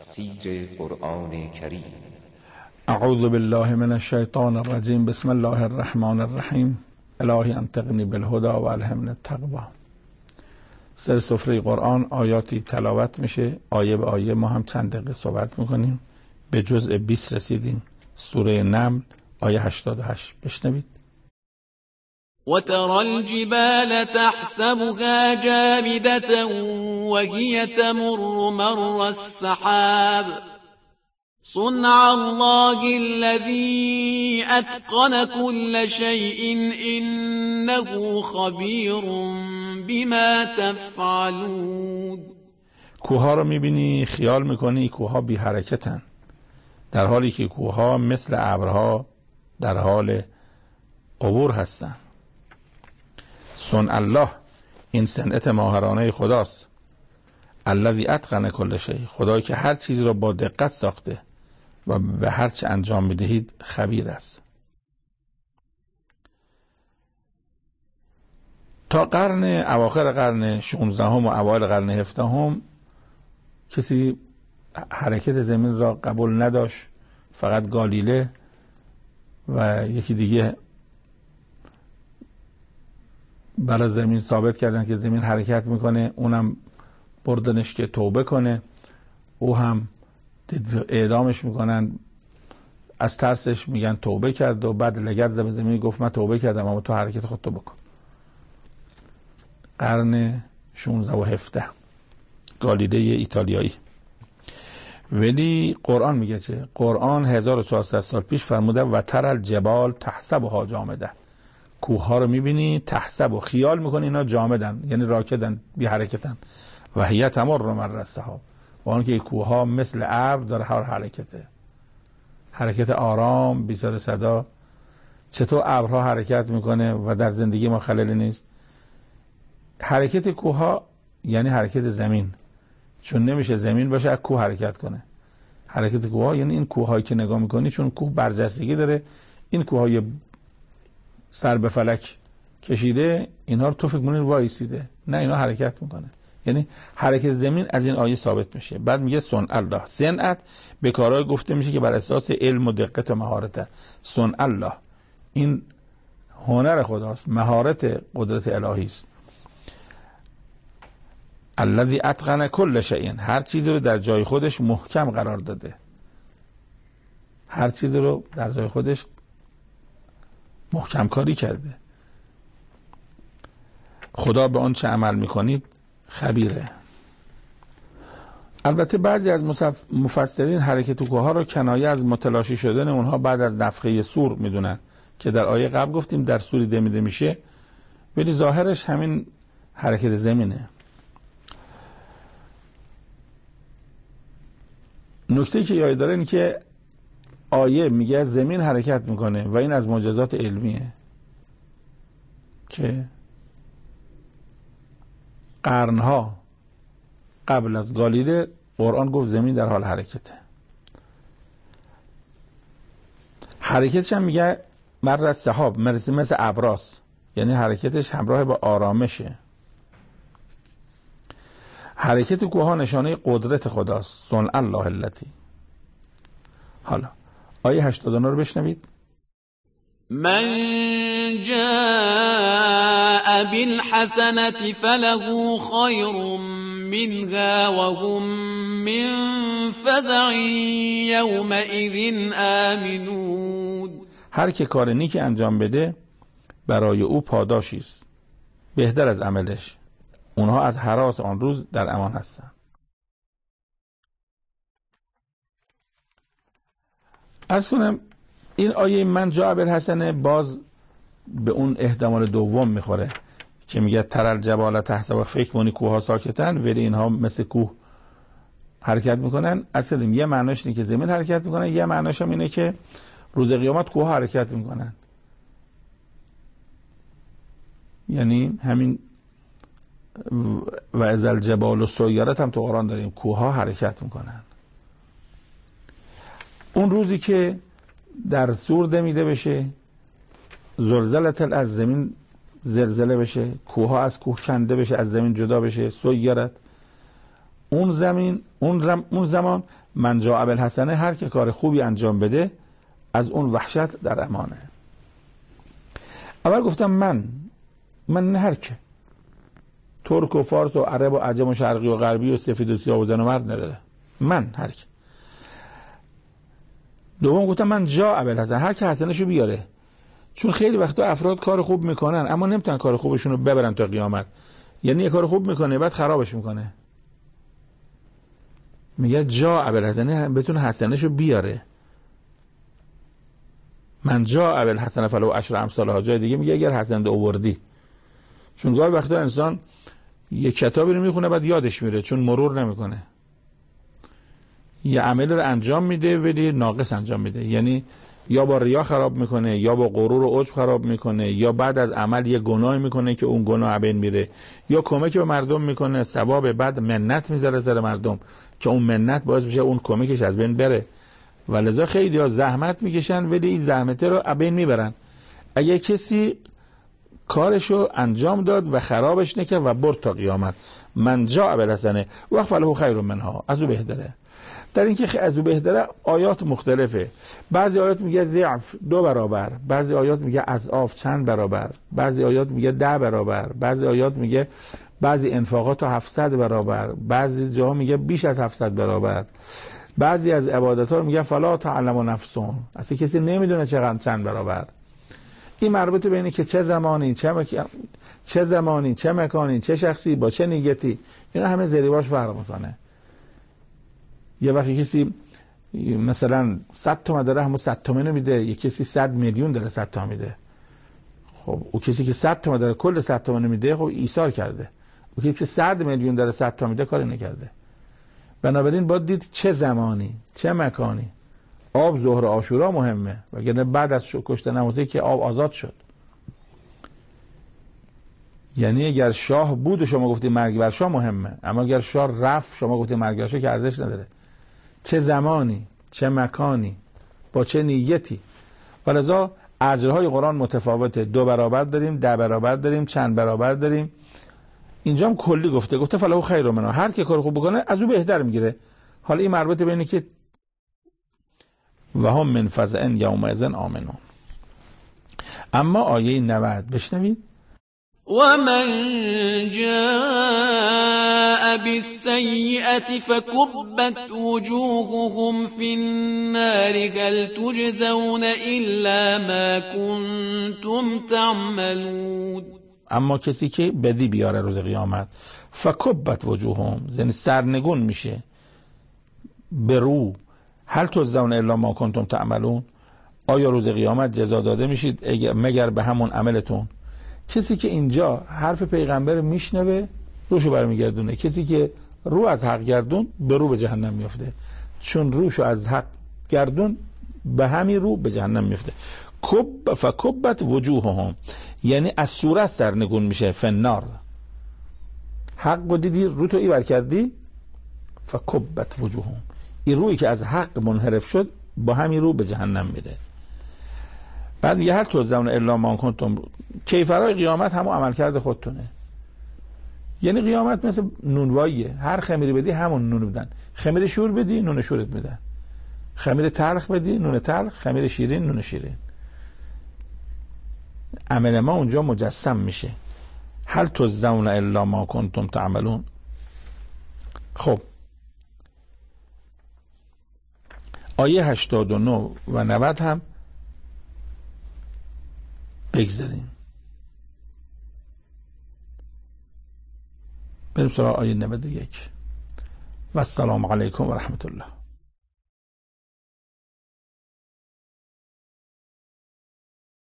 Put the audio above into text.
تفسیر قرآن کریم. اعوذ بالله من الشیطان الرجیم. بسم الله الرحمن الرحیم. الهی انطقنی بالهدی و الهمنی التقوی. سر سفره قرآن آیاتی تلاوت میشه، آیه به آیه ما هم چند دقیقه صحبت میکنیم. به جزء 20 رسیدیم. سوره نمل آیه 88 بشنوید. وترى الجبال تحسبها جامدة وهي تمر مر السحاب صنع الله الذي أتقن كل شيء إنه خبير بما تفعلون. کوها رو میبینی خیال میکنی کوها بی حرکتن، در حالی که کوها مثل ابرها در حال عبور هستن. صنع الله، این صنعت ماهرانه خداست. الذی اتقن کل شیء، خدایی که هر چیز را با دقت ساخته و به هر چه انجام میدهید خبیر است. تا اواخر قرن 16 و اوایل قرن 17 کسی حرکت زمین را قبول نداشت. فقط گالیله و یکی دیگه برای زمین ثابت کردن که زمین حرکت میکنه، اونم بردنش که توبه کنه، او هم اعدامش میکنن. از ترسش میگن توبه کرد و بعد لگد زد به زمین گفت من توبه کردم اما تو حرکت خودتو بکن. قرن 16 و 17 گالیله ایتالیایی. ولی قرآن میگه چه؟ قرآن 1400 سال پیش فرموده و تر الجبال تحسبها جامده. کوه ها رو میبینی تحسب و خیال میکنی اینا جامدن، یعنی راکدن، بی حرکتن. و هی تمر مر السحاب، با اون که کوه ها مثل ابر داره هر حرکته، حرکت آرام بی سر صدا. چطور ابرها حرکت میکنه و در زندگی ما خللی نیست؟ حرکت کوه ها یعنی حرکت زمین، چون نمیشه زمین باشه از کوه حرکت کنه. حرکت کوه ها یعنی این کوه هایی که نگاه میکنی، چون کوه برجستگی داره، این کوه های سر به فلک کشیده، اینها رو تو فکر می‌کنی وایسیده، نه اینا حرکت میکنه. یعنی حرکت زمین از این آیه ثابت میشه. بعد میگه صنع الله، صنعت به کارهای گفته میشه که بر اساس علم و دقت و مهارت. صنع الله این هنر خداست، مهارت قدرت الهی است. الذی اتقن کل شیء، هر چیزی رو در جای خودش محکم قرار داده، هر چیزی رو در جای خودش محکم کاری کرده. خدا به آن چه عمل میکنید خبیره. البته بعضی از مفسرین حرکت کوه‌ها رو کنایه از متلاشی شدن اونها بعد از نفخه صور میدونن که در آیه قبل گفتیم در سوری دمیده میشه، ولی ظاهرش همین حرکت زمینه. نکته که یاد داره این که آیه میگه زمین حرکت میکنه و این از معجزات علمیه که قرنها قبل از گالیله قرآن گفت زمین در حال حرکته. حرکتش هم میگه مر السحاب، مثل ابراس، یعنی حرکتش همراه با آرامشه. حرکت کوها نشانه قدرت خداست. صنع الله الذی. حالا آیه 89 رو بشنوید. من جاء بالحسنة فله خير منها وهم من فزع يومئذ آمنون. هر که کار نیکی انجام بده برای او پاداشی است بهتر از عملش، اونها از هراس آن روز در امان هستند. عرض کنم این آیه من جاء بالحسنه باز به اون احتمال دوم میخوره که میگه تر الجبال تحت، و فکر کنی کوه ها ساکتن ولی اینها مثل کوه حرکت میکنن. اصلا یه معناش اینه که زمین حرکت میکنن، یه معناش هم اینه که روز قیامت کوه ها حرکت میکنن. یعنی همین و از الجبال و سیرت هم تو قرآن داریم، کوه ها حرکت میکنن. اون روزی که در سور دمیده بشه، زلزلت از زمین زلزله بشه، کوه ها از کوه کنده بشه، از زمین جدا بشه، سیرت، اون زمان من جاء بالحسنه، هر که کار خوبی انجام بده از اون وحشت در امانه. اول گفتم من نه هر که، ترک و فارس و عرب و عجم و شرقی و غربی و سفید و سیاه و زن و مرد نداره، من هر که. دوم گفتم من جاء بالحسنه، هر که حسنشو بیاره. چون خیلی وقتا افراد کار خوب میکنن اما نمیتونن کار خوبشون رو ببرن تا قیامت. یعنی یه کار خوب میکنه بعد خرابش میکنه. میگه جاء بالحسنه، بتونه حسنشو بیاره. من جاء بالحسنه فلو عشر امثالها. جای دیگه میگه اگر حسنه آوردی. چون گاهی وقتا انسان یک کتابی رو میخونه بعد یادش میره چون مرور نمیکنه. یه عمل رو انجام میده ولی ناقص انجام میده. یعنی یا با ریا خراب میکنه، یا با غرور و عجب خراب میکنه، یا بعد از عمل یه گناه میکنه که اون گناه بین میره، یا کمک به مردم میکنه ثواب، بعد منت میذاره سر مردم که اون منت باعث میشه اون کمکش از بین بره. ولذا خیلی ها زحمت میکشن ولی این زحمت رو از بین میبرن. اگه کسی کارشو انجام داد و خرابش نکرد و برد تا قیامت، من جاء بالحسنه و فله خیر منها، از او بهتره. در این که از او بهتره آیات مختلفه. بعضی آیات میگه ضعف 2 برابر، بعضی آیات میگه اضعاف چند برابر، بعضی آیات میگه 10 برابر، بعضی آیات میگه بعضی انفاقات تا 700 برابر، بعضی جاها میگه بیش از 700 برابر، بعضی از عبادت ها میگه فلا تعلم نفسون، اصلا کسی نمیدونه چند برابر. این مربوط به اینه که چه زمانی چه مکانی چه شخصی با چه نیتی، اینا همه زریباش فرق میکنه. یه وقتی کسی مثلا 100 تومن داره همون 100 تومن میده، یه کسی 100 میلیون داره 100 تومن میده. خب او کسی که 100 تومن داره کل 100 تومن میده خب ایثار کرده. او کسی که 100 میلیون داره 100 تومن میده کاری نکرده. بنابراین باید دید چه زمانی چه مکانی. آب ظهر عاشورا مهمه، وگرنه بعد از کشتن حمزه که آب آزاد شد. یعنی اگر شاه بود و شما گفتی مرگ بر شاه مهمه، اما اگر شاه رفت شما گفتی مرگ بر شاه که ارزش نداره. چه زمانی چه مکانی با چه نیتی. ولذا اجرهای قرآن متفاوته. 2 برابر داریم، 10 برابر داریم، چند برابر داریم. اینجا هم کلی گفته فلهو خیر منها، هر کی کار خوب بکنه از او بهتر میگیره. حالا این مربوطه به اینه که و هم من فزع یومئذ آمنون. اما آیه 90 بشنوید. و من جاء بالسیئة فکبت وجوههم فی النار هل تجزون الا ما کنتم تعملون. اما کسی که بدی بیاره روز قیامت فکبت وجوههم، یعنی سرنگون میشه به رو، هل تجزون الا ما کنتم تعملون، آیا روز قیامت جزا داده میشید مگر به همون عملتون. کسی که اینجا حرف پیغمبر میشنوه روشو برمیگردونه، کسی که رو از حق گردون به رو به جهنم میفته، چون روشو از حق گردون به همین رو به جهنم میفته. فکبت وجوههم یعنی از صورت سرنگون میشه. فنار حق دیدی رو تو ایور کردی، فکبت وجوههم، این روی که از حق منحرف شد با همین رو به جهنم میره. بعد میگه هر تجزون الا ما کنتم، کیفرای قیامت همون عمل کرده خودتونه. یعنی قیامت مثل نونواییه، هر خمیری بدی همون نون بدن. خمیر شور بدی نون شورت میدن، خمیر تلخ بدی نون تلخ، خمیر شیرین نون شیرین. عمل ما اونجا مجسم میشه. هل تجزون الا ما کنتم تعملون. خب آیه 89 و 90 هم بگذاریم. بریم سراغ آیه 91. و السلام علیکم و رحمت الله.